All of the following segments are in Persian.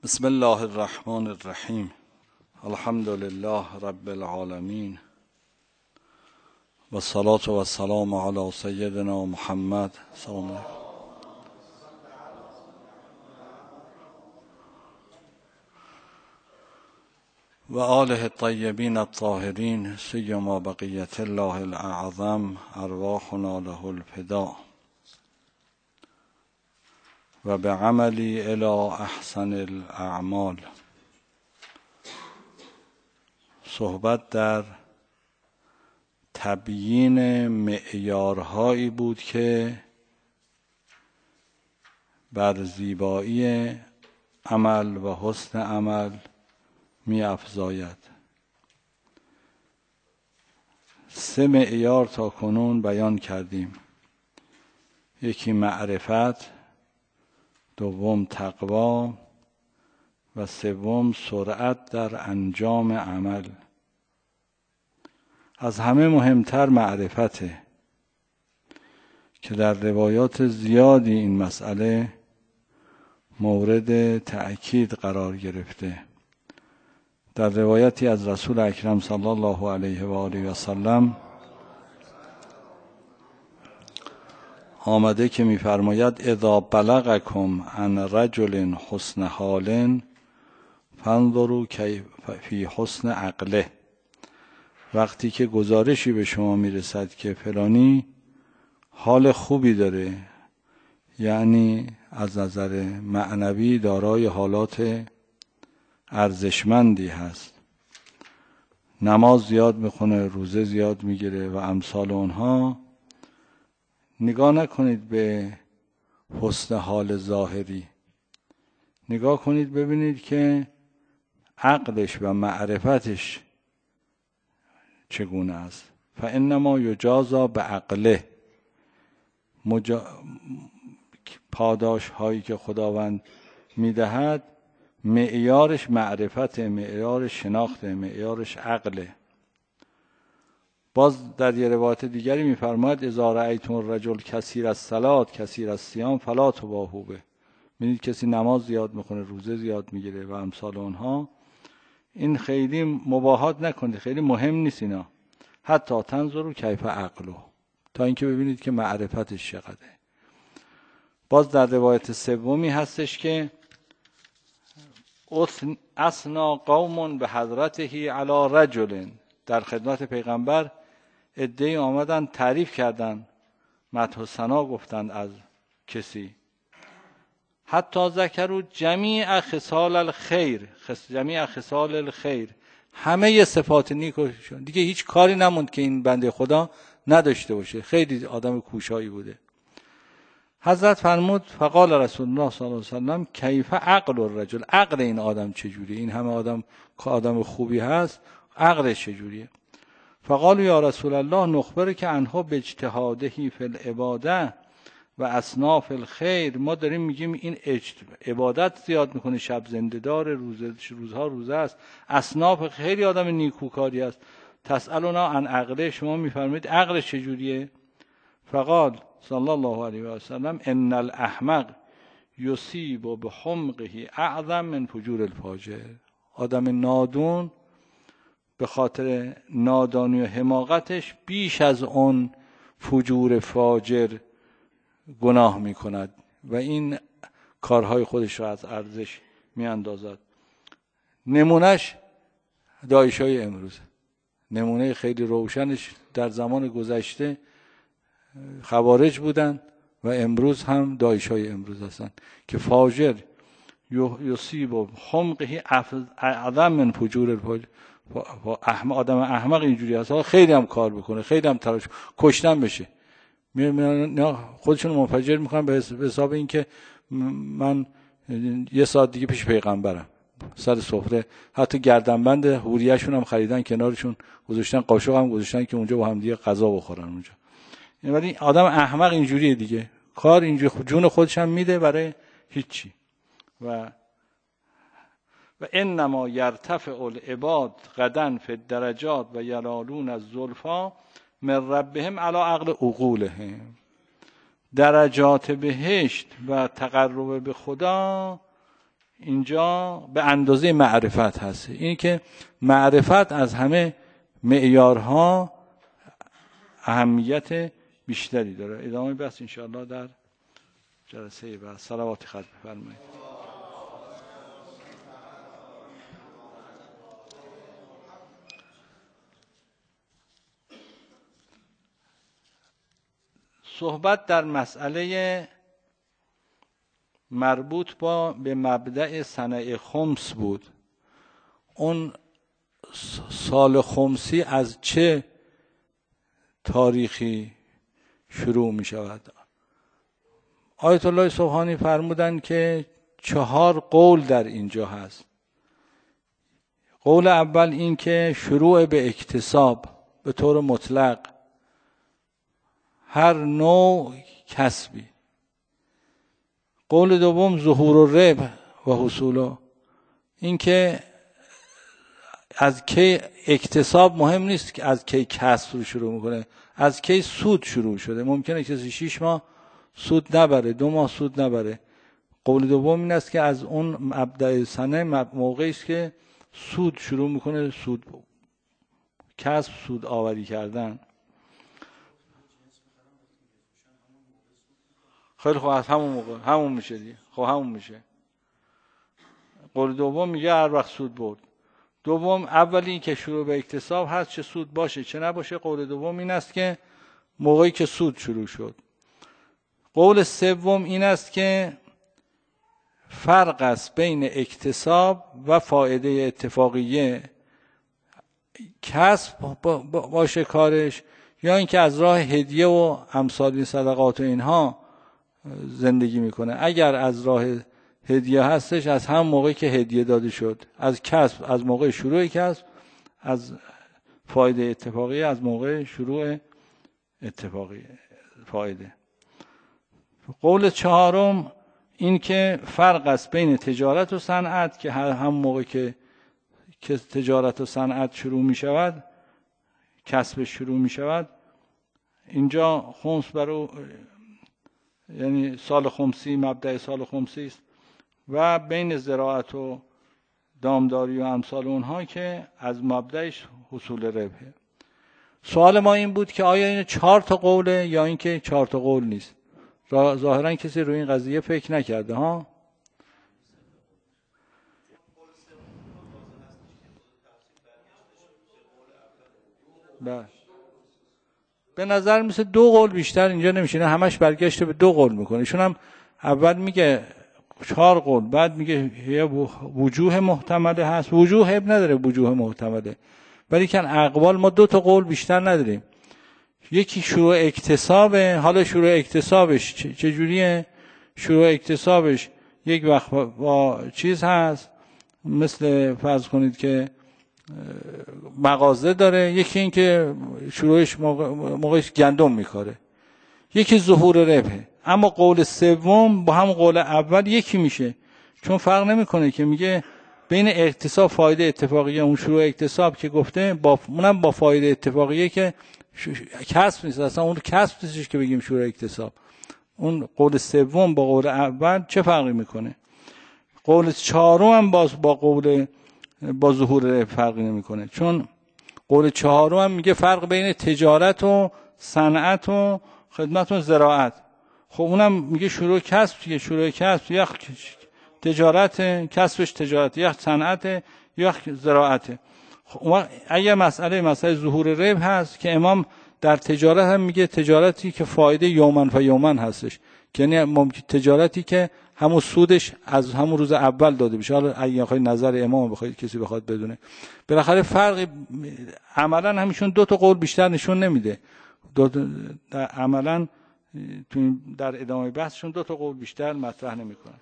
بسم الله الرحمن الرحیم. الحمد لله رب العالمین و الصلاة و السلام علی سیدنا محمد سلام علیکم و آله الطیبین الطاهرین سیما بقیة الله الاعظم ارواحنا له الفداء و بعملی الی احسن الاعمال. صحبت در تبیین معیارهایی بود که بر زیبایی عمل و حسن عمل می افزاید. 3 معیار تا کنون بیان کردیم. یکی معرفت، دوم تقوا و سوم سرعت در انجام عمل. از همه مهمتر معرفته که در روایات زیادی این مسئله مورد تأکید قرار گرفته. در روایتی از رسول اکرم صلی الله علیه و آله و سلم آمده که می‌فرماید اذا بلغکم عن رجل حسن حال فانظروا کیف فی حسن عقله. وقتی که گزارشی به شما میرسد که فلانی حال خوبی داره، یعنی از نظر معنوی دارای حالات ارزشمندی هست، نماز زیاد میخونه، روزه زیاد میگیره و امثال اونها، نگاه نکنید به حسن حال ظاهری، نگاه کنید ببینید که عقلش و معرفتش چگونه است. فانما یجازا بعقله. پاداش هایی که خداوند میدهد معیارش معرفت، معیارش شناخت، معیارش عقله. باز در یه روایت دیگری میفرماید اذا رأیتم الرجل کثیر الصلاة کثیر الصیام فلا تباهوا به. می‌بینید کسی نماز زیاد میخونه، روزه زیاد میگیره و امثال اونها، این خیلی مباهات نکنید، خیلی مهم نیست اینا. حتی تنظروا کیف عقله، تا اینکه ببینید که معرفتش چقدره. باز در روایت سومی هستش که اثنا قوم به حضرته علی رجل. در خدمت پیغمبر عده‌ای آمدن تعریف کردن، مدح و ثنا گفتند از کسی. حتی ذکروا جمیع خصال الخیر، جمیع خصال الخیر، همه صفات نیکوشون. دیگه هیچ کاری نموند که این بنده خدا نداشته باشه. خیلی آدم کوشایی بوده. حضرت فرمود فقال رسول الله صلی الله علیه و سلم کیف عقل الرجل. عقل این آدم چجوریه؟ این همه آدم خوبی هست، عقلش چجوریه؟ فقال یا رسول الله نخبر که انها به اجتهاده فی العباده و اصناف الخیر. ما داریم میگیم این عبادت زیاد میکنه، شب زنده دار، روزها روزه است، اصناف خیلی آدم نیکوکاری است. تسألنا عن عقله، شما میفرمایید عقلش چجوریه؟ فقال صلی الله علیه و سلم ان الاحمق یصیب بحمقه اعظم من فجور الفاجر. آدم نادون به خاطر نادانی و حماقتش بیش از اون فجور فاجر گناه میکند و این کارهای خودش را از ارزش میاندازد. نمونهش داعشای امروز، نمونه خیلی روشنش در زمان گذشته خوارج بودن و امروز هم داعشای امروز هستن که فاجر یصیب حمقه اعظم من فجور الفاجر. آدم احمق اینجوری هست، خیلی هم کار بکنه، خیلی هم تلاش کشتن بشه، خودشون منفجر میکنن به حساب این که من 1 ساعت دیگه پیش پیغمبرم، سر سفره حتی گردنبند حوریه‌شون هم خریدن کنارشون گذاشتن، قاشق هم گذاشتن که اونجا با هم دیگه غذا بخورن اونجا. ولی آدم احمق اینجوریه دیگه، کار اینجوری، جون خودش هم میده برای هیچی. و انما یرتفع العباد غدا فی الدرجات و ینالون الزلفا من ربهم علی عقل عقولهم. درجات بهشت و تقرب به خدا اینجا به اندازه معرفت هست. این که معرفت از همه معیارها اهمیت بیشتری داره. ادامه بحث انشاءالله در جلسه بعد. صلوات خط بفرمایید. صحبت در مسئله مربوط به مبدأ سنه خمس بود. اون سال خمسی از چه تاریخی شروع می شود؟ آیت الله سبحانی فرمودند که 4 قول در اینجا هست. قول اول این که شروع به اکتساب به طور مطلق، هر نوع کسبی. قول دوم ظهور الربح و حصوله، این که از کی اکتساب مهم نیست که از کی کسب رو شروع میکنه، از کی سود شروع شده. ممکنه کسی 6 ماه سود نبره، 2 ماه سود نبره. قول دوم این است که از اون مبدأ سنه موقعی است که سود شروع میکنه، سود کسب، سود آوری کردن. خیلی خوب، از همون موقع همون میشه دیگه. خب همون میشه. قول دوم میگه هر وقت سود برد. دوم، اولی که شروع به اکتساب هست، چه سود باشه چه نباشه. قول دوم این است که موقعی که سود شروع شد. قول سوم این است که فرق است بین اکتساب و فایده اتفاقیه. کسب باشه کارش، یا اینکه از راه هدیه و امثال صدقات و اینها زندگی میکنه. اگر از راه هدیه هستش، از هم موقعی که هدیه داده شد. از کسب، از موقع شروع کسب. از فایده اتفاقی، از موقع شروع اتفاقی فایده. قول چهارم این که فرق است بین تجارت و صنعت، که هم موقع که تجارت و صنعت شروع می شود، کسب شروع می شود، اینجا خمس برو، یعنی سال خمسی، مبدأ سال خمسی است. و بین زراعت و دامداری و امثال اونها که از مبدأش حصول ربحه. سوال ما این بود که آیا این 4 تا قوله یا این که 4 تا قول نیست؟ ظاهرا کسی روی این قضیه فکر نکرده ها. بله، به نظر میسه 2 قول بیشتر اینجا نمیشه. نه همش برگشته به 2 قول میکنه. ایشون هم اول میگه 4 قول، بعد میگه وجوه محتمله هست. وجوه اب نداره، وجوه محتمله، ولی کن اقوال ما 2 تا قول بیشتر نداریم. یکی شروع اکتسابه. حالا شروع اکتسابش چجوریه؟ شروع اکتسابش یک وقت با چیز هست، مثل فرض کنید که مغازه داره. یکی این که شروعش موقعش گندم میکاره. یکی ظهور ربحه. اما قول سوم با هم قول اول یکی میشه، چون فرق نمیکنه که میگه بین اکتساب فایده اتفاقیه. اون شروع اکتساب که گفته اونم با فایده اتفاقیه که کسب نیست، اصلا اون کسب نیستش که بگیم شروع اکتساب. اون قول سوم با قول اول چه فرقی میکنه؟ قول چهارم هم با ظهور فرقی نمیکنه، چون قول چهارم هم میگه فرق بین تجارت و صنعت و خدمت و زراعت. خب اونم میگه شروع کسب دیگه. شروع کسب یا تجارت، کسبش تجارت، یا صنعت، یا زراعت. خب اگه مسئله ظهور ربح هست که امام در تجارت هم میگه تجارتی که فایده یومن فیومن هستش، یعنی ممکن تجارتی که همون سودش از همون روز اول داده بشه. حالا اگه بخواید نظر امام بخواید کسی بخواد بدونه، بالاخره فرق عملا همیشون 2 تا قول بیشتر نشون نمیده. عملا در ادامه بحثشون 2 تا قول بیشتر مطرح نمیکنن.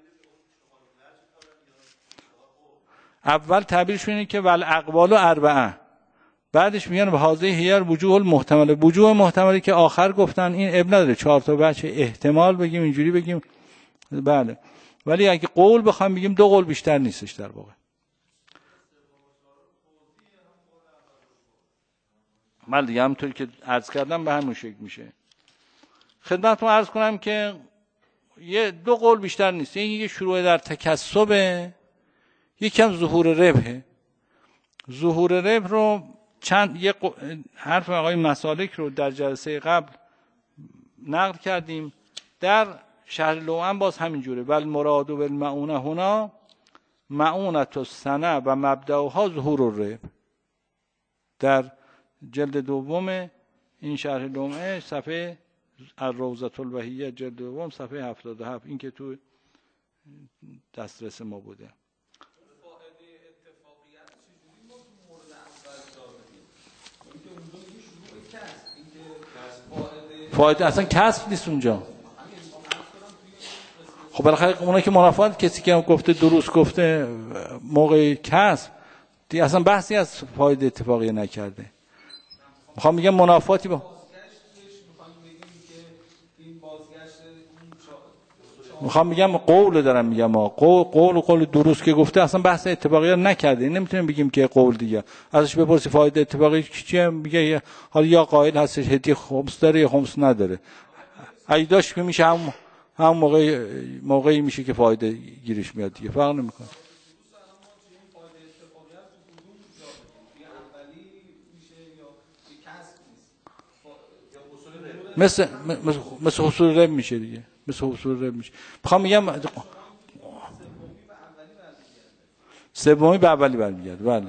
اول تعبیرشون اینه که والاقوال اربعه، بعدش میگن به هذه هی وجوه المحتمله. وجوه محتملی که آخر گفتن این ابن نداره، 4 تا بچه احتمال بگیم، اینجوری بگیم، بله. ولی اگه قول بخوام بگیم 2 قول بیشتر نیستش در واقع. من دیگه همونطوری که عرض کردم به همون شکل میشه. خدمتتون عرض کنم که یه دو قول بیشتر نیست. یکی شروع در تکسب، یکم ظهور ربحه. ظهور ربح رو حرف آقای مسالک رو در جلسه قبل نقل کردیم. در شرح لومن باز همینجوره. بل مراد و بالمعونه هنا معونت السنه و مبدأها ظهور الربح. در جلد دوم این شرح لومه صفحه الروضة البهیه جلد دوم صفحه 77، این که تو دسترس ما بوده. فایده اصلا کسب نیست اونجا. خب بالاخره اونایی که منافات کسی که گفته درست گفته موقع کسب دیگه اصلا بحثی از فایده اتفاقی نکرده. میخوام میگم منافاتی با میخوام میگم قول دارم میگم قول درست که گفته اصلا بحث اتفاقی رو نکرده. نمیتونیم بگیم که قول دیگه ازش بپرسی فایده اتفاقی چیه، میگه حالا یا قائل هستش هدیه خمس داره یا خمس نداره. اگه داشت که میشه هم موقعی میشه که فایده گیرش میاد دیگه، فرق نمیکنه. مثل حصول رب میشه دیگه، مثل حصول رب میشه. میخوام میگم سومی به اولی برمیگرده. بله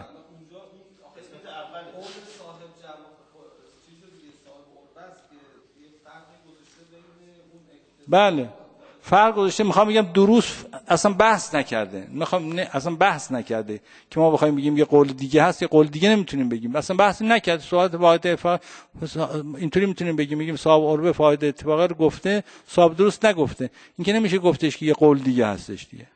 بله فرق گذاشته. میخوام بگم دروس اصلا بحث نکرده. اصلا بحث نکرده که ما بخوایم بگیم یه قول دیگه هست یه قول دیگه نمیتونیم بگیم. اصلا بحث نکرده. صحبت واحد اینطوری میتونیم بگیم صاحب عربه فایده اتفاقی رو گفته، صاحب درست نگفته. این که نمیشه گفتش که یه قول دیگه هستش دیگه.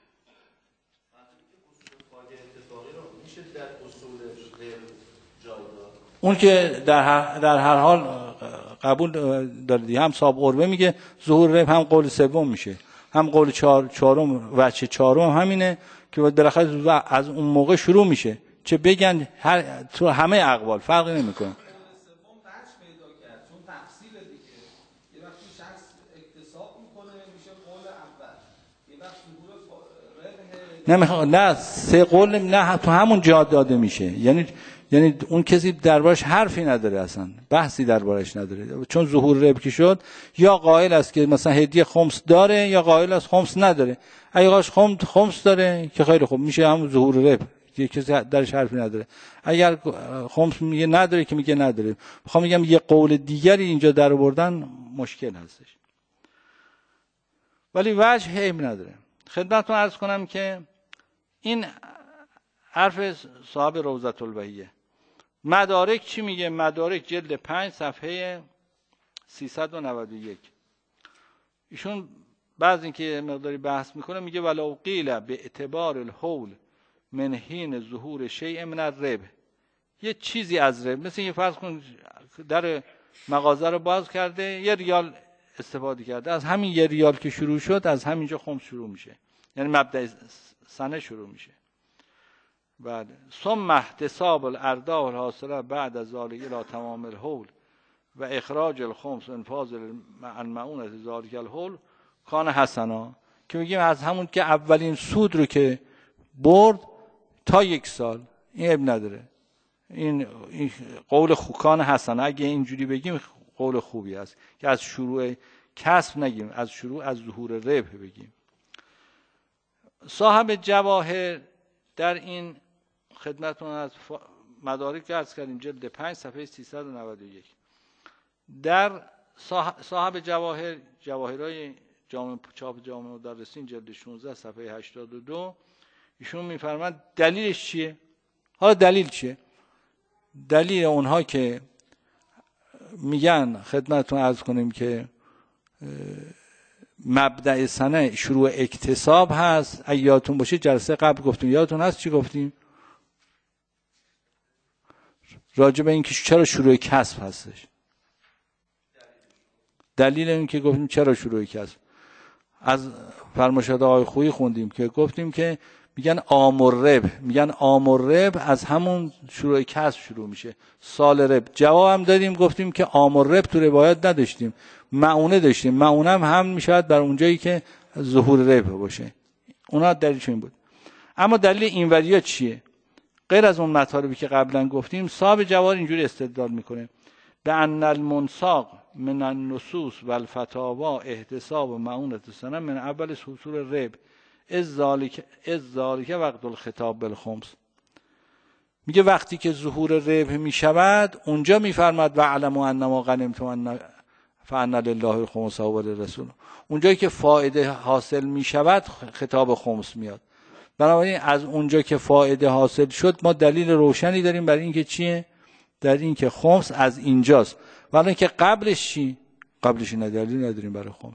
اون که در هر حال قبول داره دیگه. هم صاحب عربه میگه ظهور ربح، هم قول سوم میشه، هم قول چهارم وجه چهارم همینه که بالاخره از اون موقع شروع میشه. چه بگن تو همه اقوال فرقی نمیکنه. نه سه قول نه تو همون جا داده میشه. یعنی اون کسی دربارش حرفی نداره، اصلا بحثی دربارش نداره. چون ظهور ربح شد یا قائل است که مثلا هدیه خمس داره یا قائل است خمس نداره. اگه قاش خمس داره که خیلی خوب میشه همون ظهور ربح، یه کسی درش حرفی نداره. اگر خمس میگه نداره که میگه نداره. میخوام میگم یه قول دیگری اینجا در آوردن مشکل هستش، ولی وجه عیب نداره. خدمتتون عرض کنم که این حرف صاحب روضة البهیه. مدارک چی میگه؟ مدارک جلد 5 صفحه 391. ایشون بعض اینکه مقداری بحث میکنه میگه ولو قیل به اعتبار الحول من حین ظهور شیء من الربح، یه چیزی از ربح، مثل یه فرض کن در مغازه رو باز کرده 1 ریال استفاده کرده، از همین 1 ریال که شروع شد از همینجا خمس شروع میشه، یعنی مبدأ سنه شروع میشه. بعد ثم احتساب الاردا والحاصله بعد از ذلك الى تمام الحول و اخراج الخمس و انفاذ المعونه ذلك الحول کان حسنا، که میگیم از همون که اولین سود رو که برد تا 1 سال این اب نداره. این قول کان حسنا، اگه اینجوری بگیم قول خوبی است که از شروع کسب نگیم، از شروع از ظهور ربح بگیم. صاحب جواهر در این خدمتون از مدارک عرض کردیم جلد 5 صفحه 391. در صاحب جواهرای چاپ جامع مدرسین جلد 16 صفحه 82 ایشون میفرماند دلیلش چیه؟ حالا دلیل چیه؟ دلیل اونها که میگن خدمتون عرض کنیم که مبدأ سنه شروع اکتساب هست. اگه یادتون باشه جلسه قبل گفتیم، یادتون هست چی گفتیم؟ راجع به این که چرا شروع کسب هستش. دلیل این که گفتیم چرا شروع کسب از فرمایشات آقای خویی خوندیم که گفتیم که میگن آمررب، میگن آمررب از همون شروع کسب شروع میشه. سال رب جواب هم دادیم، گفتیم که آمررب تو روایت نداشتیم، معونه داشتیم. معونه هم میشود بر اونجایی که ظهور رب باشه. اونا دلیلش این بود. اما دلیل اینوریا چیه؟ غیر از اون مطالبی که قبلا گفتیم، صاحب جواهر اینجوری استدلال میکنه: به ان المنساق من النصوص و الفتاوا احتساب و معونة السنه من اول حصول رب از ذالک وقت الخطاب بالخمس. میگه وقتی که ظهور ربح میشود اونجا میفرماد و علموا انما غنمتم فان لله الخمس و للرسول. اونجایی که فایده حاصل میشود خطاب خمس میاد. بنابراین از اونجا که فایده حاصل شد ما دلیل روشنی داریم برای اینکه چیه؟ در این که خمس از اینجاست. ولی که قبلش چی؟ قبلش دلیل نداریم برای خمس.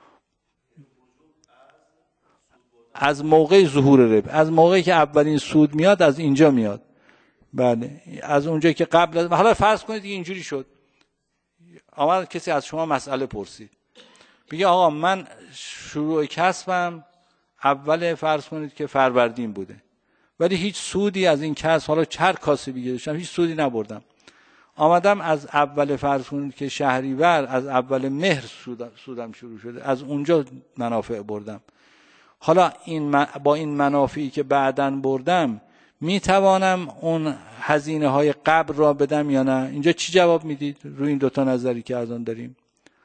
از موقع ظهور ربح، از موقعی که اولین سود میاد از اینجا میاد. بله، از اونجایی که قبل. حالا فرض کنید که اینجوری شد، آمد کسی از شما مسئله پرسید، میگه آقا من شروع کسبم اول فرض کنید که فروردین بوده، ولی هیچ سودی از این کسب، حالا هر کاسبی داشتم هیچ سودی نبردم. آمدم از اول فرض کنید که شهریور، از اول مهر سودم شروع شده، از اونجا منافع بردم. حالا با این منافعی که بعداً بردم میتوانم اون هزینه های قبل را بدم یا نه؟ اینجا چی جواب میدید روی این دوتا نظری که از آن داریم؟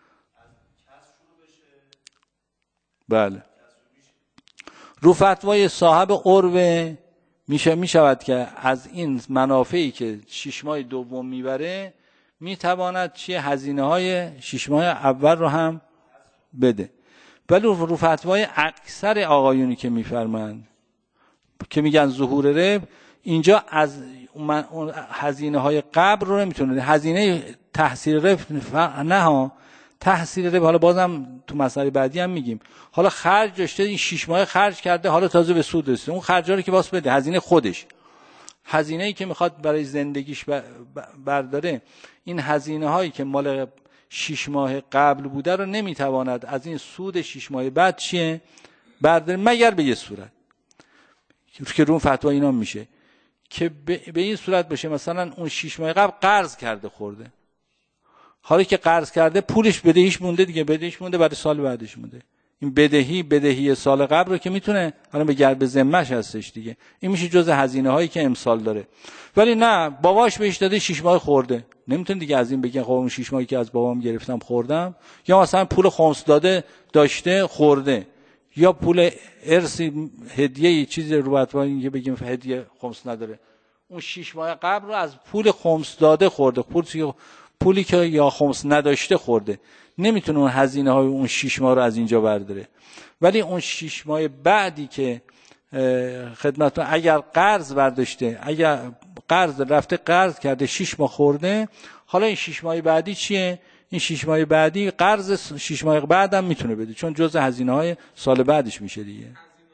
بله، رو فتوای صاحب عروه میشود که از این منافعی که 6 ماه دوم میبره میتواند چیه هزینه های 6 ماه اول رو هم بده. ولی رو فتوای اکثر آقایونی که میفرمند که میگن ظهور ربح، اینجا از اون هزینه های قبل رو نمیتونه، هزینه تحصیل ربح نه ها، تحصیل ربح حالا بازم تو مسئله بعدی هم میگیم، حالا خرج داشته این 6 ماه خرج کرده، حالا تازه به سود رسیده، اون خرجا رو که واسه بده، هزینه خودش، هزینه‌ای که میخواد برای زندگیش برداره، این هزینه هایی که مال 6 ماه قبل بوده رو نمیتواند از این سود 6 ماه بعد چیه برداره، مگر به یه صورت که رو فتوا اینا میشه که به این صورت بشه مثلا اون 6 ماه قبل قرض کرده خورده، حالا که قرض کرده پولش بدهیش مونده دیگه، بدهیش مونده برای سال بعدش مونده، این بدهی سال قبل رو که میتونه الان به ذمه‌اش هستش دیگه، این میشه جزء هزینه هایی که امسال داره. ولی نه، باباش بهش داده 6 ماه خورده، نمیتونه دیگه از این بگه خب اون 6 ماهی که از بابام گرفتم خوردم، یا مثلا پول خمس داده داشته خورده، یا پول ارثی هدیه چیزی رو بعد که بگیم هدیه خمس نداره، اون 6 ماه قبل رو از پول خمس داده خورده، پولی که یا خمس نداشته خورده، نمیتونه اون هزینه های اون 6 ماه رو از اینجا برداره. ولی اون 6 ماه بعدی که خدمتتون اگر قرض برداشته، اگر قرض کرده 6 ماه خورده، حالا این 6 ماه بعدی چیه؟ این 6 ماه بعدی قرض 6 ماه بعدم میتونه بده، چون جزء هزینه های سال بعدش میشه دیگه.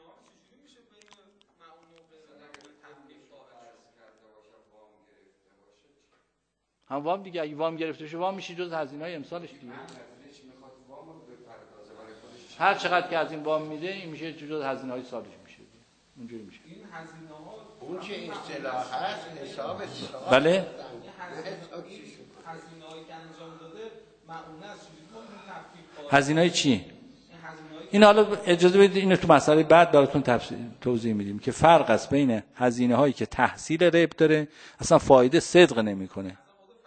هم وام دیگه، اگه وام گرفته بشه وام میشه جز هزینه‌های امسالش دیگه. هر چقدر که از این وام میده این میشه جز هزینه‌های سالش میشه دیگه. اونجوری میشه. این هزینه‌ها اون چه اصطلاح هست حساب بله؟ هزینه‌هایی که انجام داده معونه است، هزینه‌های چی؟ این حالا اجازه بدید اینو تو مسئله بعد براتون توضیح میدیم که فرق است بین هزینه‌هایی که تحصیل ربح داره اصلا فایده صدق نمیکنه.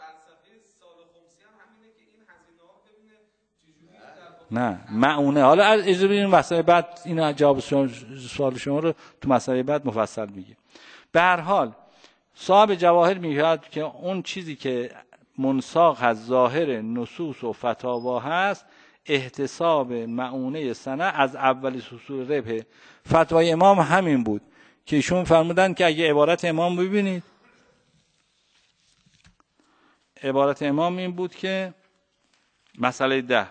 نه معونه، حالا اجازه بدید مسئله بعد اینو جواب سوال شما رو تو مسئله بعد مفصل میگیم. به هر حال صاحب جواهر میگه که اون چیزی که منساق از ظاهر نصوص و فتاوا هست احتساب معونه سنه از اول حصول ربح. فتوای امام همین بود که ایشون فرمودن که اگه عبارت امام ببینید، عبارت امام این بود که مسئله 10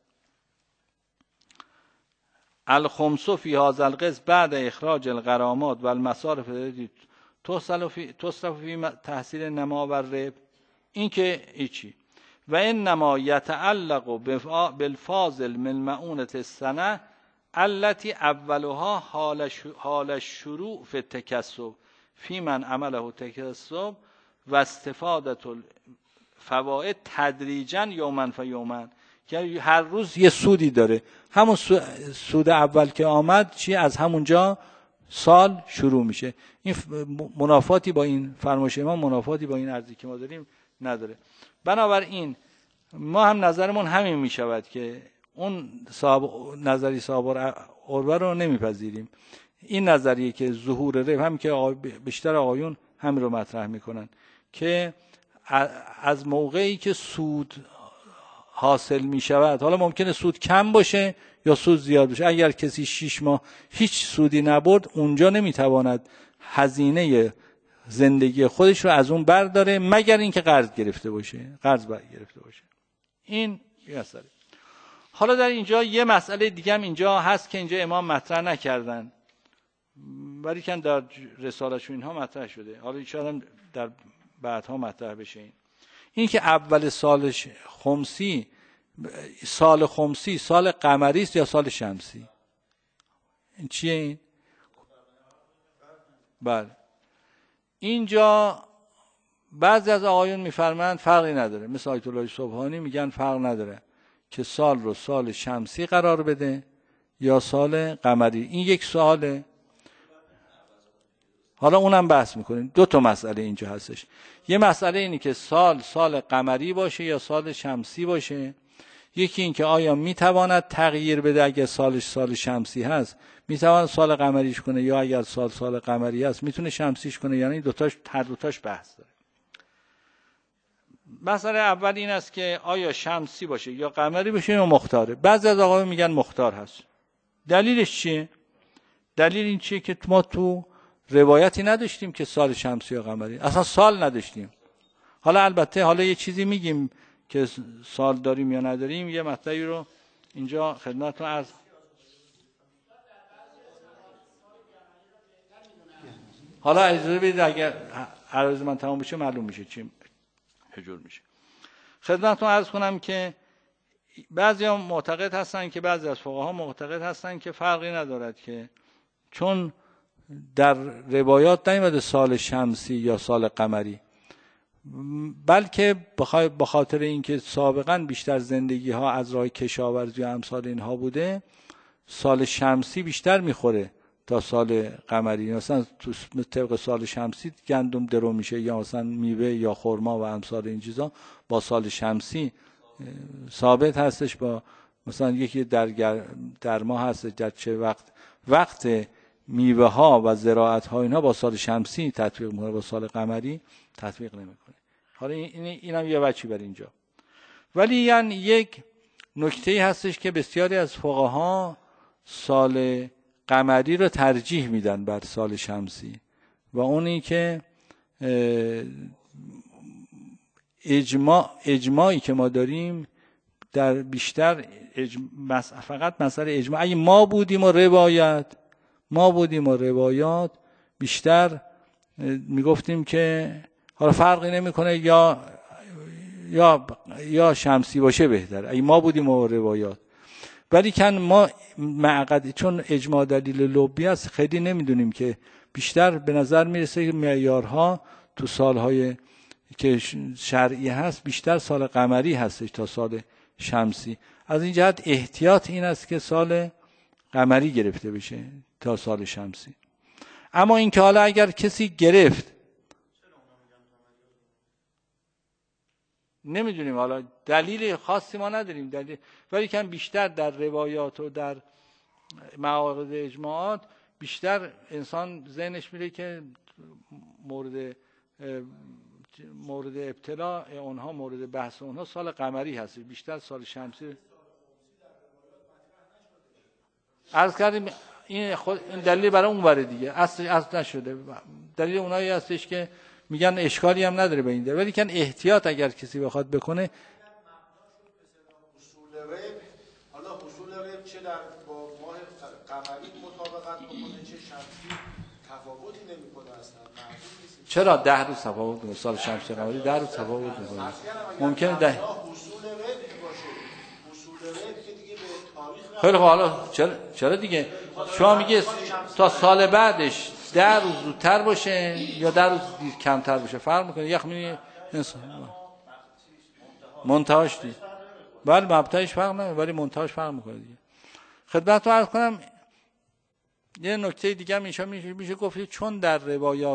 الخمس فی هذا القسط بعد اخراج الغرامات و المصارف تصرف فی تحصیل نما و ربح. این که ایچی و انما یتعلق بالفاضل من معونه السنه التي اولها حال شروع فی التکسب فی من عمله تکسب و استفاده الفوائد تدریجا یوما فیوما، که هر روز یه سودی داره. همون سود اول که آمد چی از همونجا سال شروع میشه. این منافاتی با این فرمایش امام، منافاتی با این ارزی که ما داریم نداره. بنابراین ما هم نظرمون همین میشود که اون نظری صاحب عروه رو نمیپذیریم. این نظریه که ظهور ربح، هم که بیشتر آقایون همین رو مطرح میکنن که از موقعی که سود حاصل میشود، حالا ممکنه سود کم باشه یا سود زیاد باشه، اگر کسی 6 ماه هیچ سودی نبرد، اونجا نمیتواند هزینه زندگی خودش رو از اون برداره مگر اینکه قرض گرفته باشه. این مسئله. حالا در اینجا یه مسئله دیگه هم اینجا هست که اینجا امام مطرح نکردن، ولی که در رساله‌شون اینها مطرح شده. حالا ان شاءالله در بعدها مطرح بشه. این که اول سال خمسی سال قمری است یا سال شمسی؟ این چیه این؟ بله. اینجا بعضی از آقایون میفرمایند فرقی نداره، مثل آیت الله سبحانی میگن فرق نداره که سال رو سال شمسی قرار بده یا سال قمری. این یک سواله. حالا اونم بحث میکنیم. 2 تا مسئله اینجا هستش. یه مسئله اینه که سال قمری باشه یا سال شمسی باشه. یکی این که آیا میتواند تغییر بده، اگر سال شمسی هست میتواند سال قمریش کنه، یا اگر سال قمری هست میتونه شمسیش کنه. یعنی هر دوتاش بحث داره. مسئله اول این است که آیا شمسی باشه یا قمری باشه یا مختاره. بعضی از آقایون میگن مختار هست. دلیلش چیه؟ دلیل این چیه که ما تو روایتی نداشتیم که سال شمسی یا قمری، اصلا سال نداشتیم. حالا البته حالا یه چیزی میگیم که سال داریم یا نداریم. یه مطلبی رو اینجا خدمتتون عرض. حالا اجازه بدید اگر عرض من تمام بشه معلوم میشه چی حجور میشه. خدمتتون عرض کنم که بعضیا معتقد هستن که بعضی از فقها معتقد هستن که فرقی ندارد، که چون در روایات نیامده سال شمسی یا سال قمری، بلکه به خاطر اینکه سابقا بیشتر زندگی ها از راه کشاورزی و امثال اینها بوده، سال شمسی بیشتر میخوره تا سال قمری. مثلا تو طبق سال شمسی گندم درو میشه، یا مثلا میوه یا خرما و امثال این چیزا با سال شمسی ثابت هستش. با مثلا یکی در ماه هست در چه وقت میوه ها و زراعت ها اینها با سال شمسی تطبیق میکنه، با سال قمری تطبیق نمیکنه. حالا اینم یه بچی بر اینجا. ولی یعنی یک نکته هستش که بسیاری از فقها سال قمری رو ترجیح میدن بر سال شمسی، و اونی که اجماعی که ما داریم در بیشتر فقط مسئله اجماع. اگه ما بودیم و روایات بیشتر میگفتیم که حالا فرقی نمیکنه یا شمسی باشه بهتر اگه ما بودیم و روایات. ولی کن ما چون اجماع دلیل لبی است خیلی نمیدونیم، که بیشتر به نظر میرسه که معیارها تو سالهای که شرعی هست بیشتر سال قمری هستش تا سال شمسی. از این جهت احتیاط این است که سال قمری گرفته بشه تا سال شمسی. اما این که حالا اگر کسی گرفت، نمیدونیم، حالا دلیل خاصی ما نداریم دلیل، ولی کم بیشتر در روایات و در مواقع اجماعات بیشتر انسان ذهنش میره که مورد ابتلا اونها، مورد بحث اونها سال قمری هست، بیشتر سال شمسی. عرض کردیم این دلیل برای اون بره دیگه، اصل نشده. دلیل اونایی هستش که میگن اشکالی هم نداره به این دلیل، ولی کن احتیاط اگر کسی بخواد بکنه. حصول رب چه در با ماه قمری مطابقت بکنه چه شمسی تفاوتی نمیکنه اصلا. چرا 10 روز تفاوت میکنه؟ سال شمسی قمری 10 روز تفاوت میکنه. ممکنه 10 حصول رب باشه، حصول رب که دیگه به تاریخ خیلی خب حالا چرا دیگه شما میگه تا سال بعدش 10 روز زودتر باشه یا 10 روز کمتر باشه فرق میکنه؟ یخ منتهاش دیگه بله مبدأش فرق نمیکنه ولی منتهاش فرق میکنه دیگه. خدمتتون عرض کنم یه نکته دیگه هم میشه گفت چون در روایات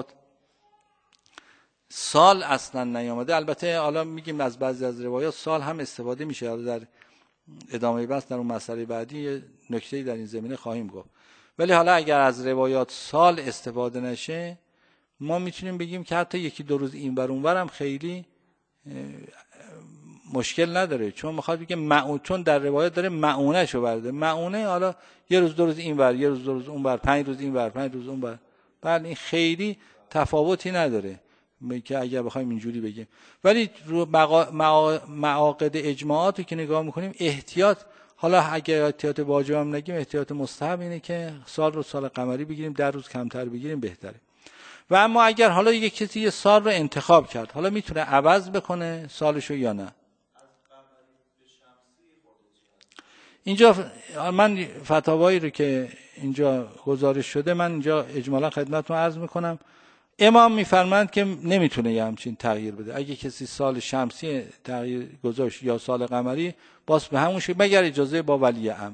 سال اصلا نیامده، البته حالا میگیم از بعضی از روایات سال هم استفاده میشه، در ادامه بحث در اون مسئله بعدی یه نکته‌ای در این زمینه خواهیم گفت، ولی حالا اگر از روایات سال استفاده نشه ما میتونیم بگیم که حتی یکی دو روز این بر اون بر هم خیلی مشکل نداره، چون میخواد بگه چون در روایات داره معونه شو برده، معونه حالا یه روز دو روز این بر یه روز دو روز اون بر 5 روز این بر 5 روز اون بر، بله این خیلی تفاوتی نداره که اگر بخوایم اینجوری بگیم. ولی رو معاقد اجماعاتی که نگاه میکنیم احتیاط، حالا اگر احتیاط واجب هم نگیم احتیاط مستحب اینه که سال رو سال قمری بگیریم 10 روز کمتر بگیریم بهتره. و اما اگر حالا یک کسی یه سال رو انتخاب کرد حالا میتونه عوض بکنه سالشو یا نه. اینجا من فتاوایی رو که اینجا گزارش شده من اینجا اجمالا خدمتتون عرض میکنم. امام میفرمایند که نمیتونه یه همچین تغییر بده، اگه کسی سال شمسی تغییر گذاشت یا سال قمری باز به همون شکل مگر اجازه با ولی امر.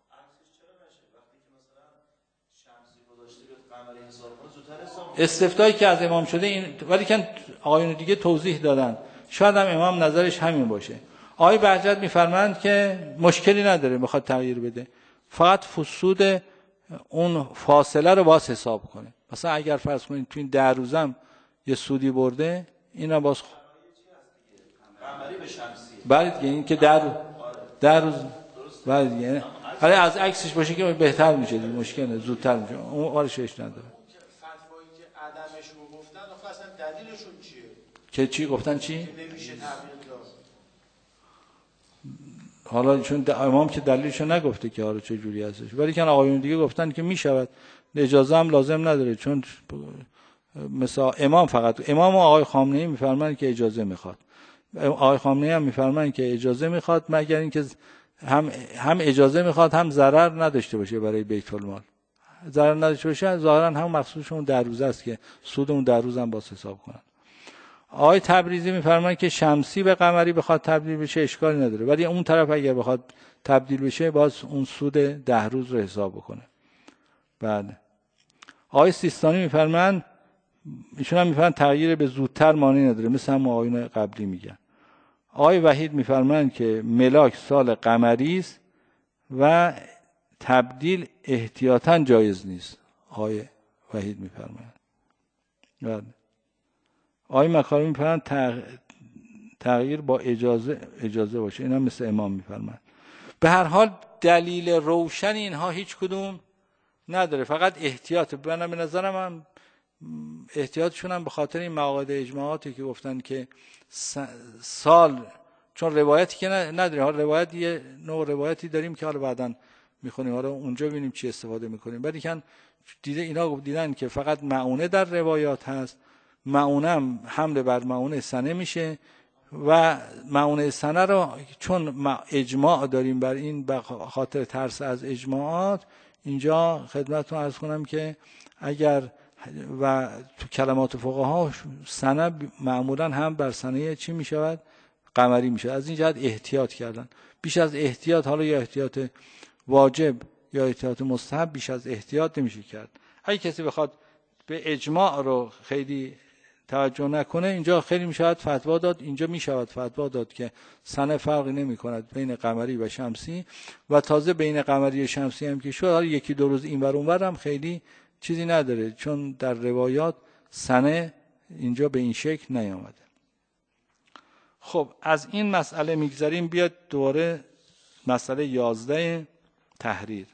استفتایی که از امام شده این، ولی که آقایون دیگه توضیح دادن شاید هم امام نظرش همین باشه. آقای بهجت میفرمایند که مشکلی نداره بخواد تغییر بده، فقط فسود اون فاصله رو باز حساب کنه. مثلا اگر فرض کنید تو این 10 روزم یه سودی برده اینا باز قمری به شمسی بعد دیگه این که 10 روز بعد دیگه حالا از عکسش باشه که بهتر میشه دیگه، مشکل زودتر میشه اون کارش نداره. فتوایی که عدمش رو گفتن آخه اصلا دلیلشون چیه که چی گفتن چی نمیشه تغییر داد؟ حالا چون امام که دلیلشو نگفته که حالا چه جوری هستش، ولی که آقایون دیگه گفتن که میشود، اجازه هم لازم نداره، چون مثلا امام فقط امام و آقای خامنه‌ای میفرمایند که اجازه میخواد، آقای خامنه‌ای هم میفرمایند که اجازه میخواد مگر اینکه هم اجازه میخواد هم ضرر نداشته باشه برای بیت المال، ضرر نداشته باشه ظاهرا هم مقصودشون 10 روز است که سود اون 10 روز هم باز حساب کنن. آقای تبریزی میفرمایند که شمسی به قمری بخواد تبدیل بشه اشکالی نداره، ولی اون طرف اگر بخواد تبدیل بشه باز اون سود 10 روز رو حساب بکنه. بعد آقای سیستانی میفرمایند، ایشون هم میفرمایند تغییر به زودتر معنی نداره مثل هم آقایون قبلی میگن. آقای وحید میفرمایند که ملاک سال قمری است و تبدیل احتیاطاً جایز نیست. آقای وحید میفرمایند. بعد آقای مکارمی میفرمایند تغییر با اجازه باشه، اینا مثل امام میفرمایند. به هر حال دلیل روشن اینها هیچ کدوم نداره، فقط احتیاط. به نظرم هم احتیاطشون هم به خاطر این مواقع اجماعاتی که گفتن که سال، چون روایتی که نداریم، حالا روایت یه نوع روایتی داریم که حالا بعداً میخونیم، حالا اونجا ببینیم چی استفاده میکنیم، ولی که اینا دیدن که فقط معونه در روایات هست، معونه هم حمل بر معونه سنه میشه و معونه سنه رو چون اجماع داریم بر این به خاطر ترس از اجماعات، اینجا خدمتتون عرض کنم که اگر و تو کلمات فقها سنه معمولا هم بر سنه چی میشود؟ قمری میشه. از این جهت احتیاط کردن، بیش از احتیاط، حالا یا احتیاط واجب یا احتیاط مستحب، بیش از احتیاط نمیشه کرد. اگه کسی بخواد به اجماع رو خیلی توجه نکنه اینجا خیلی میشود فتوا داد، اینجا میشود فتوا داد که سنه فرقی نمی کند بین قمری و شمسی، و تازه بین قمری و شمسی هم که شد حالا یکی دو روز این ور اون ور هم خیلی چیزی نداره، چون در روایات سنه اینجا به این شکل نیامده. خب از این مسئله میگذریم، بیاد دوباره مسئله 11 تحریر.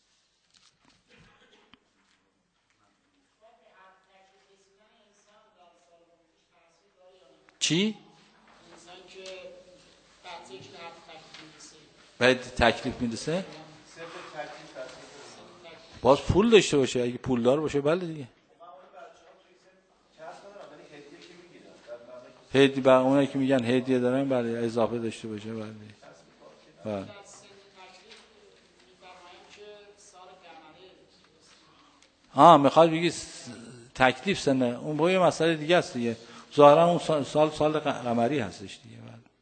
چی؟ باید تکلیف میرسه؟ باز پول داشته باشه، اگه پولدار باشه بله دیگه. هدیه بر اونایی که میگن هدیه دارن بله اضافه داشته باشه بله. میخواد بگی تکلیف سنه، اون با یه مسئله دیگه است دیگه، ظاهرا اون سال قمری هستش دیگه.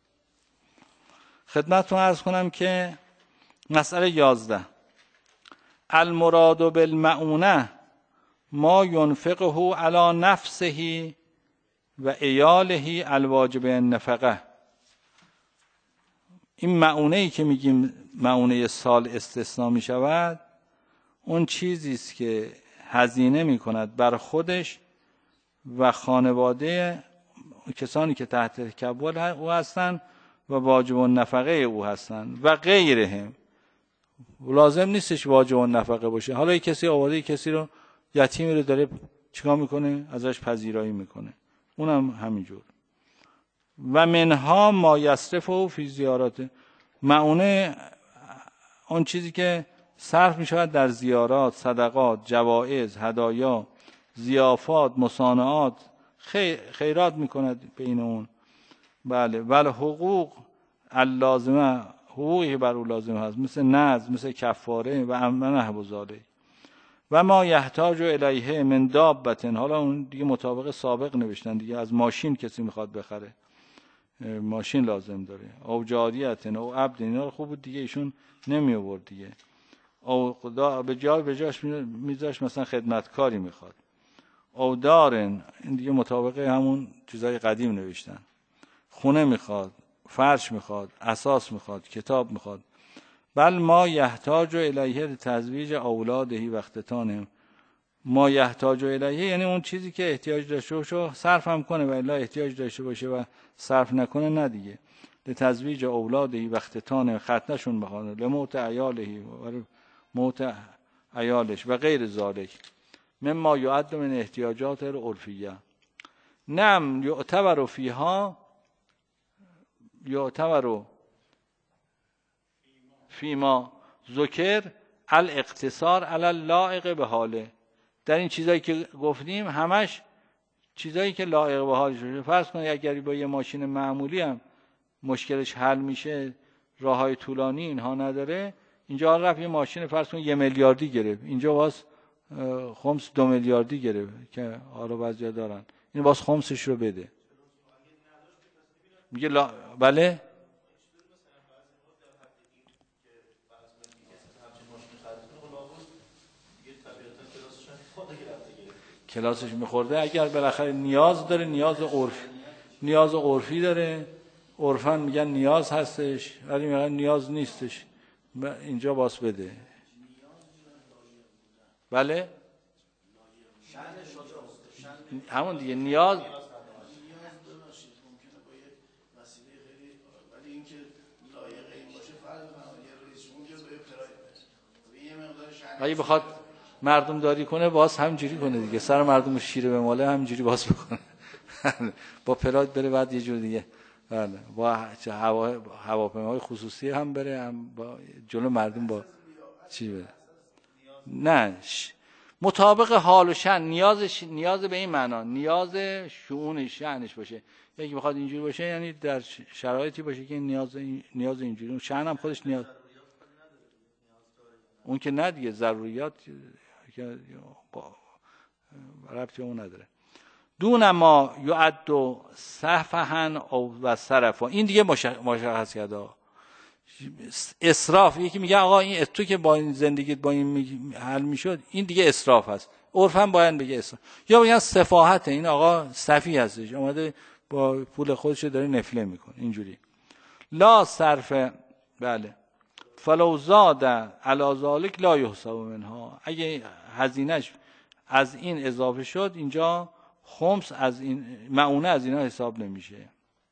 خدمتتون عرض کنم که مسئله 11 المراد بالمعونه ما ينفقه على نفسه و عیاله الواجب النفقه. این معونه ای که میگیم معونه سال استثناء می شود، اون چیزی است که هزینه می کند بر خودش و خانواده کسانی که تحت تکبل او هستند و واجب النفقه او هستند و غیرهم. لازم نیستش واجب النفقه باشه. حالا یک کسی آورده کسی رو، یتیمی رو داره چیکار میکنه؟ ازش پذیرایی میکنه، اونم همینجور. و منها ما یصرفه فی زیارات، معونه اون چیزی که صرف میشود در زیارات، صدقات، جوائز، هدایا، ضیافات، مصانعات، خیرات میکند بین اون. بله. ولی حقوق اللازمه، حقوقی که بر او لازم هست، مثل نذر، مثل کفاره و نحو ذالک. و ما یحتاج الیه من دابه، حالا اون دیگه مطابق سابق نوشتن دیگه، از ماشین کسی میخواد بخره، ماشین لازم داره، او جاریت او عبد، اینا رو خوب بود دیگه ایشون نمی آورد دیگه، او خدا به جاش میذاش مثلا خدمتکاری میخواد، او دارن، این دیگه مطابق همون چیزای قدیم نوشتن، خونه میخواد، فرش میخواد، اساس میخواد، کتاب میخواد. بل ما یحتاج الیه لتزویج اولاده و اختتانهم. ما یحتاج الیه یعنی اون چیزی که احتیاج داشته باشه صرف هم کنه و الا احتیاج داشته باشه و صرف نکنه نه دیگه. لتزویج اولاده و اختتانهم، ختنشون بخونه، لموت عیاله و موت عیالش و غیر ذالک مما یعد من احتیاجات العرفیه. نم یعتبر فیها، یعتبر فیما ذکر الاقتصار علی اللائق به حاله. در این چیزایی که گفتیم همش چیزایی که لایق به حالش باشه. فرض کنید اگر با یه ماشین معمولی هم مشکلش حل میشه، راههای طولانی اینها نداره، اینجا رفت یه ماشین فرض کنید 1 میلیاردی گرفت، اینجا باز خمس 2 میلیاردی گرفت که حالا بعضیا دارن، این باز خمسش رو بده. میگه بله کلاسش میخورده، اگر بالاخره نیاز داره، نیاز عرفی داره، عرفاً میگن نیاز هستش ولی میگن نیاز نیستش، اینجا باز بده. بله همون دیگه نیاز اگه بخواد مردم داری کنه باز همینجوری کنه دیگه، سر مردم رو شیره به ماله همینجوری باز بکنه با پراید بره بعد یه جور دیگه. بله با هواپیماهای خصوصی هم بره، هم با جلو مردم با چی بره. نه مطابق حال و شأن، نیاز به این معنا نیاز شؤون شأنش باشه. یکی بخواد اینجوری باشه یعنی در شرایطی باشه که نیاز اینجوری، شأن هم خودش نیاز، اون که نه دیگه، ضروریات که ربطی اون نداره. دون ما یعد سفهن او و صرفا، این دیگه مشخص کرده. اسراف، یکی میگه آقا این تو که با این زندگیت با این حل میشد، این دیگه اسراف هست، عرفاً باید بگه اسراف. یا بگن سفاهت، این آقا سفیه هستش، اومده با پول خودش داره نفله میکنه اینجوری. لا صرف، بله فلو زاد علی ذلک لا یحسب منها، اگه هزینهش از این اضافه شد اینجا خمس از این معونه از اینا حساب نمیشه.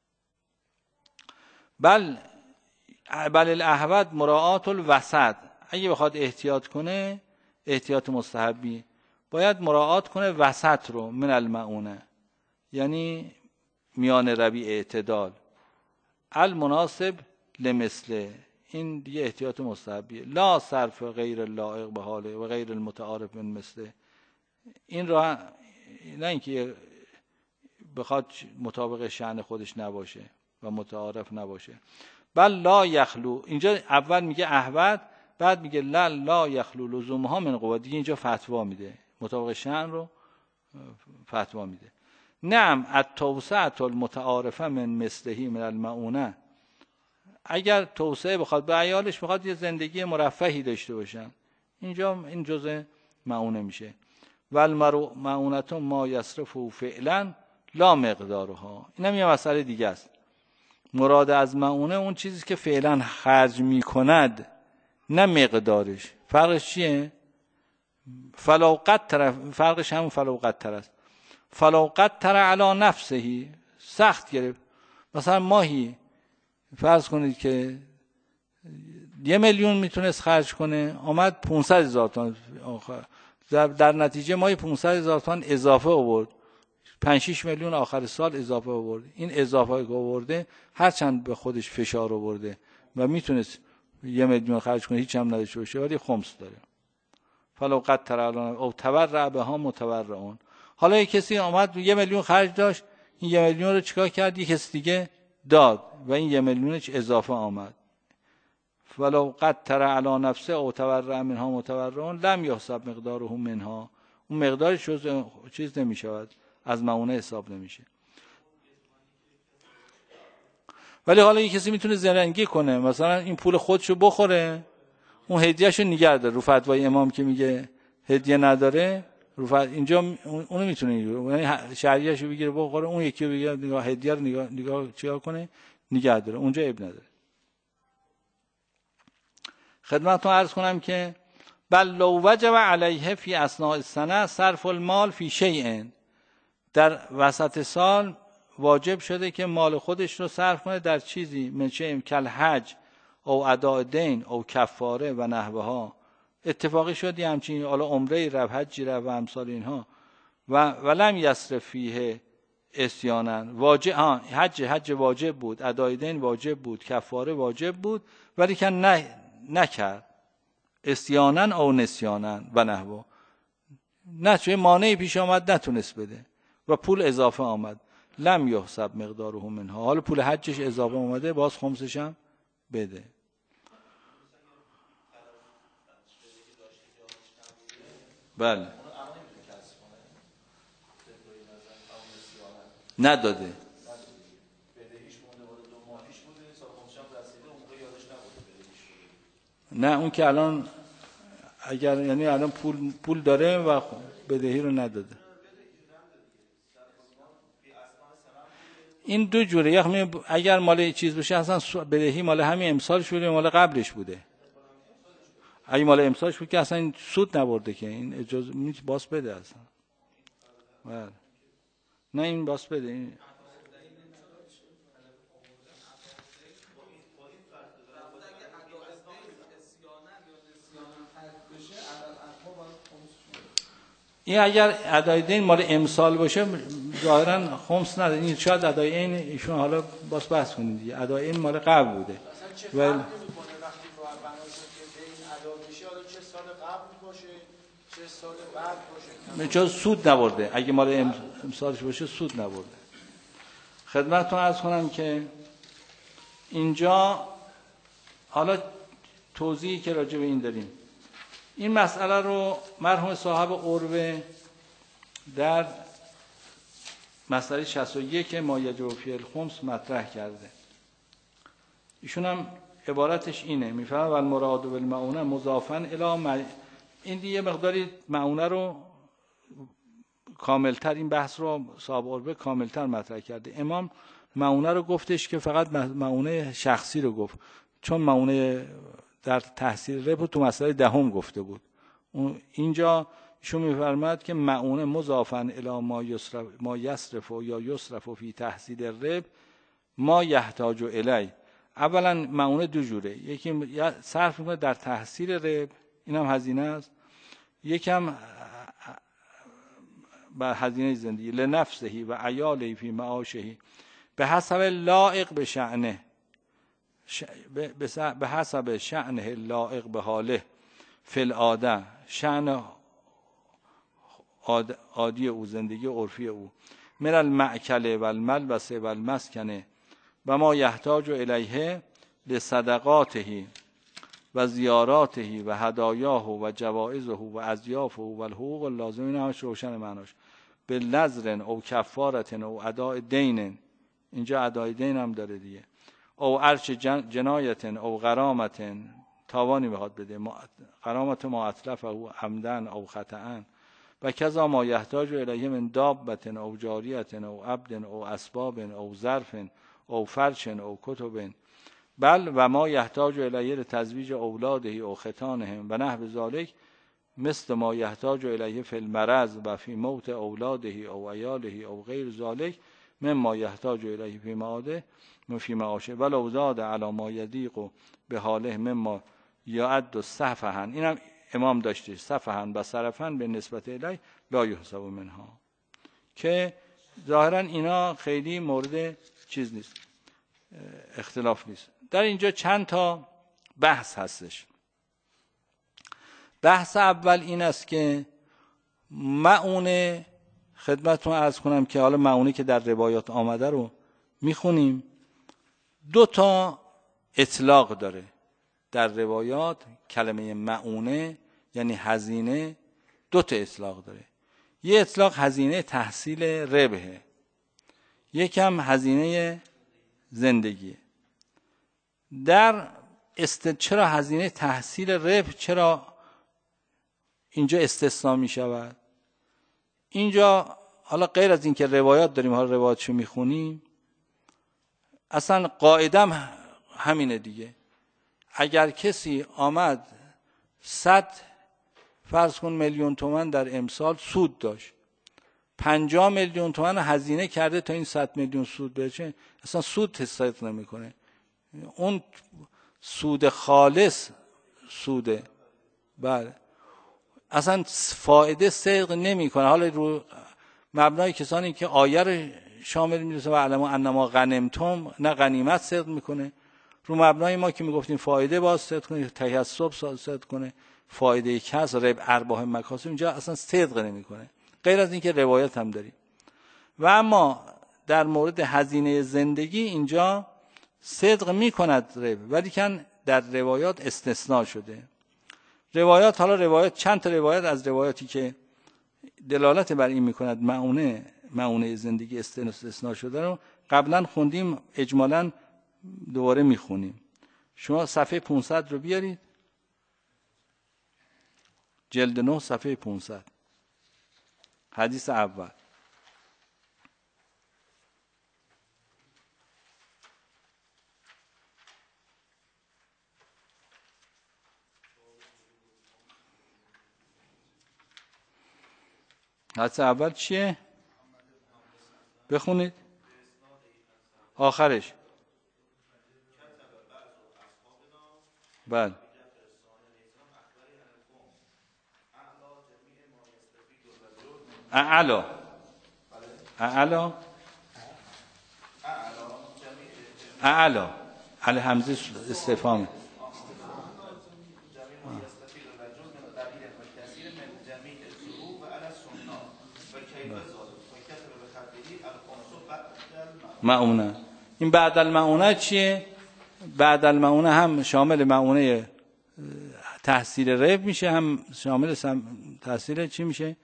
بل الاحوط مراعات الوسط، اگه بخواد احتیاط کنه، احتیاط مستحبی، باید مراعات کنه وسط رو، من المعونه یعنی میان روی اعتدال، المناسب لمثله، این دیگه احتیاط مستحبیه. لا صرف غیر اللائق به حاله و غیر المتعارف من مثله، این را نه اینکه بخواد مطابق شأن خودش نباشه و متعارف نباشه. بل لا یخلو، اینجا اول میگه احوط، بعد میگه لا یخلو لزومها من قوت، دیگه اینجا فتوا میده. مطابق شأن رو فتوا میده. نعم التوسعة المتعارفه من مثلهی من المعونه، اگر توسعه بخواد به عیالش، بخواد یه زندگی مرفهی داشته باشن، اینجا این جزء معونه میشه. و المرء معونة ما یصرفه فعلا لا مقدارها، اینم یه مسئله دیگه است. مراد از معونه اون چیزی که فعلا خرج میکند، نه مقدارش. فرقش چیه؟ فرقش همون فلوقت است. فلوقت تر علی نفسهی، سخت گرفت. مثلا ماهی فرض کنید که 1 میلیون میتونست خرج کنه، آمد 500,000 تومان، در نتیجه ماهی 500,000 تومان اضافه آورد، 5-6 میلیون آخر سال اضافه آورد. این اضافه که آورده هرچند به خودش فشار آورده و میتونست 1 میلیون خرج کنه، هیچ هم نداشته باشه، ولی خمس داره. فلوقت تر علی او تبرع بها متبرعون. حالا یک کسی آمد 1 میلیون خرج داشت، این 1 میلیون رو چیکار کرد؟ یک کسی دیگه داد و این 1 میلیونش اضافه آمد. ولو قدر علی نفسه او تبرع منها متبرعون لم یحسب مقداره منها، اون مقدارش چیز نمیشود، از معونه حساب نمیشه. ولی حالا یک کسی میتونه زرنگی کنه، مثلا این پول خودشو بخوره، اون هدیهشو نگه داره. رو فتوای امام که میگه هدیه نداره، اینجا اونو میتونه، یعنی شهریه‌شو بگیره بخوره، اون یکی رو بگیره نگاه هدیه رو نگاه چیا کنه، نگه داره، اونجا عیب نداره. خدمتتون عرض کنم که بل لو وجب علیه فی اثناء السنه صرف المال فی شیء، در وسط سال واجب شده که مال خودش رو صرف کنه در چیزی من شیء کل حج او اداء دین او کفاره و نحوها. اتفاقی شد یه همچین، حالا عمره رفت، حجی رفت و امثال اینها، ولم یصرف فیه اسیانا، واجب حج واجب بود، ادای دین واجب بود، کفاره واجب بود، ولی که نکرد، اسیانا او نسیانا و نحو، نه چه مانعی پیش آمد نتونست بده و پول اضافه آمد، لم یحسب مقداره منها. حالا پول حجش اضافه اومده، باز خمسش هم بده. بله نداده، نه اون که الان اگر یعنی الان پول داره و بدهی رو نداده. این دو جوره، یعنی اگر مال چیز بشه اصلا بدهی مال همین امسالش بوده، مال قبلش بوده. اگه مال امسالش بود که اصلا این سود نبرده که این اجازه باز بده اصلا. بله نه این باز بده این. این اگر ادای دین مال امسال باشه ظاهرا خمس نداره، این شاید ادای این ایشون حالا باز بحث کنید دیگه، ادای این مال قبل بوده. ولی چون سود نبرده، اگه مال امسالش باشه سود نبرده. خدمتتون عرض کنم که اینجا حالا توضیحی که راجع به این داریم، این مسئله رو مرحوم صاحب عروه در مسئله 61 ما یجب فی الخمس مطرح کرده. ایشون هم عبارتش اینه، میفهمه و المراد بالمعونه مضافا الی این دیگه مقداری معونه رو کاملتر، این بحث رو صاحب عروه کاملتر مطرح کرده. امام معونه رو گفتش که فقط معونه شخصی رو گفت، چون معونه در تحصیل رب تو مسئله دهم گفته بود. اینجا ایشون میفرماید که معونه مضافا الی ما یصرف یا یصرف فی تحصیل رب ما یحتاج الی. اولا معونه دو جوره، یکی صرف میکنه در تحصیل رب، اینم هزینه است، یکم بر هزینه زندگی، لنفسهی و عیاله فی معاشه به حسب لایق به شأنه، به حسب شأنه لایق به حاله فی العاده، شأن عادی او، زندگی عرفی او، من المأکل و الملبس و المسکن و ما یحتاج الیه لصدقاته و زیاراته و هدایاه و جوائزه و اضیافه و الحقوق اللازمه. این همش روشن معناش. به نذر او کفارت او اداء دین، اینجا اداء دین هم داره دیگه، او عرش جنایت او غرامت، تاوانی بخواد بده، غرامت ما اتلفه او عمدن او خطأ، و کذا ما یحتاج الیه من دابت او جاریت او عبد او اسباب او ظرف او فرش او کتب، بل و ما یحتاج الیه لتزویج اولاده او ختانهم و نحو ذلک، مثل ما یحتاج الیه فی المرض و فی موت اولاده او عیاله او غیر ذلک مما یحتاج الیه فی معاده فی معاشه، ولو زاد علی ما یضیق به حاله مما یعد سفها. اینم امام داشته، سفها و صرفا به نسبت الیه لا یحسب منها، که ظاهرا اینا خیلی مورد چیز نیست، اختلاف نیست. در اینجا چند تا بحث هستش. بحث اول این است که معونه، خدمتتون عرض کنم که حالا معونه که در روایات آمده رو میخونیم، 2 تا اطلاق داره در روایات. کلمه معونه یعنی هزینه 2 تا اطلاق داره. یه اطلاق هزینه تحصیل ربحه، یکم هزینه زندگیه. در چرا هزینه تحصیل ربح چرا اینجا استثناء می شود؟ اینجا حالا غیر از این که روایات داریم، حالا روایاتشو میخونیم، اصلا قاعدم همینه دیگه. اگر کسی آمد 100 فرض کن میلیون تومان در امسال سود داشت، 50 میلیون تومان هزینه کرده تا این 100 میلیون سود بشه، اصلا سود حساب نمیکنه. اون سود خالص سوده، بله، اصلا فایده صدق نمیکنه. حالا رو مبنای کسانی که آیه رو شامل میدونه و علما انما غنمتم، نه غنیمت صدق میکنه. رو مبنای ما که میگفتیم فایده باز صدق کنه، تکسب صدق کنه، فایده کسب، ربح، ارباح، مکاسب، اینجا اصلا صدق نمیکنه. غیر از این که روایت هم داریم. و اما در مورد هزینه زندگی اینجا صدق میکند ربح، ولی کن در روایات استثناء شده. روایات، حالا روایات چند تا روایت از روایاتی که دلالت بر این میکند معونه زندگی استثناء شده رو قبلا خوندیم، اجمالاً دوباره میخونیم. شما صفحه 500 رو بیارید، جلد 9 صفحه 500، حدیث اول. حدیث اول چیه؟ بخونید آخرش. بله. اعلا علی همزه استفهام. معونه. این بعد المعونه چیه؟ بعد المعونه هم شامل معونه تحصیل ربح میشه، هم شامل تحصیل چی میشه؟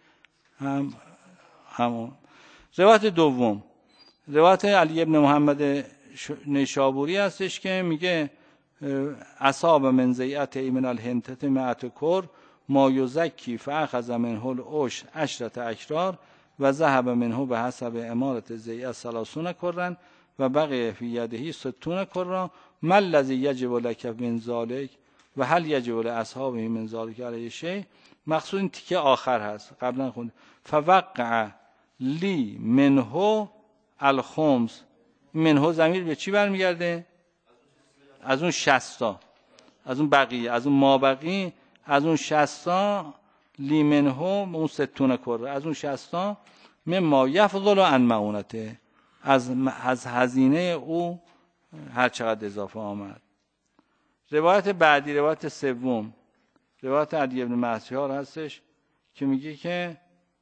همون. روایت دوم، روایت علی ابن محمد نیشابوری هستش که میگه اصحاب من زیعت ایمن الهنتت معت کر ما یزکی فاخذ منه العشر 10 اکرار و ذهب منه به حسب امارت زیعت 30 کرن و بقیه فی یده 60 کرا. ما الذی یجب لک من ذلک و هل یجب لاصحابه من ذلک علیه شیء. مقصود این تیکه آخر هست، قبلا خوند فوقع لی منه الخمس. منه ضمیر به چی برمیگرده؟ از اون 60، از اون بقیه، از اون مابقی، از اون 60 لی منه اون 60 کره، از اون 60 مما یفضل عن معونته، از هزینه او هر چقدر اضافه آمد. روایت بعدی، روایت سوم، روایت علی ابن مسیحار هستش که میگه که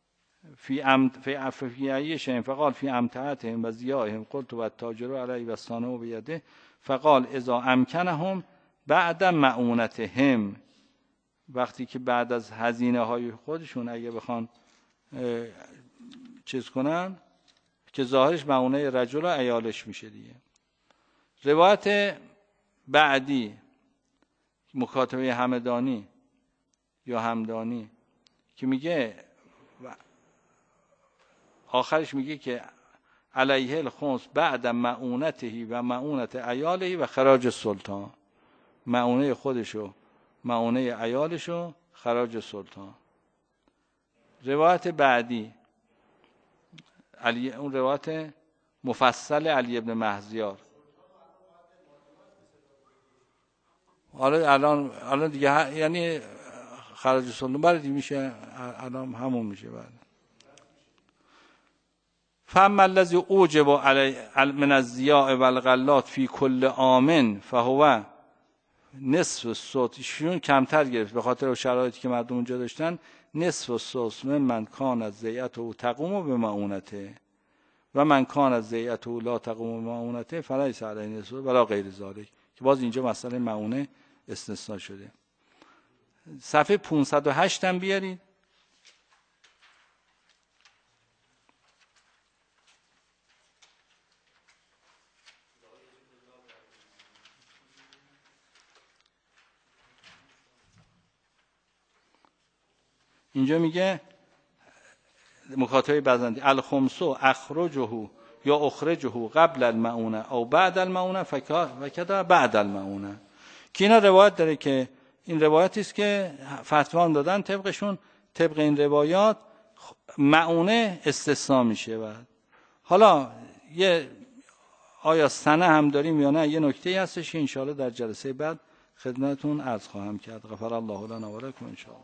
فی ای شیء فقال فی امتعتهم و ضیاءهم قلت و التاجر علی و صانع بیده فقال اذا امکنهم بعد معونتهم، وقتی که بعد از هزینه های خودشون اگه بخوان چیز کنن که ظاهرش معونه رجل و عیالش میشه دیگه. روایت بعدی مکاتبه همدانی یا همدانی که میگه آخرش میگه که علیه الخمس بعد معونته و معونت عیاله و خراج سلطان، معونه خودشو، معونه عیالشو، خراج سلطان. روایت بعدی اون روایت مفصل علی ابن مهزیار. حالا الان دیگه یعنی خراج سلطان برای دیگه میشه، الان همون میشه بعد. فاما الذی اوجب علی من الضیاع والغلات فی کل عام فهو نصف السدس. ایشون کمتر گرفت به خاطر شرایطی که مردم اونجا داشتن. نصف السدس من کان از ضیعته تقوم به معونته و من کان از ضیعته لا تقوم به معونته فلیس علیه نصف ولا غیر ذلک، که باز اینجا مسئله معونه استثناء شده. صفحه 508 هم بیارید. اینجا میگه مکاتبه بزندی الخمسو اخرجه یا اخرجه قبل المعونه او بعد المعونه فکذا بعد المعونه، که اینا روایت داره که این روایتی است که فتوا دادن طبقشون، طبق این روایات معونه استثناء میشه. بعد حالا یه آیا سنه هم داریم یا نه، یه نکته هستش که ان شاءالله در جلسه بعد خدمتتون عرض خواهم کرد. غفر الله لنا و لکم ان شاء الله.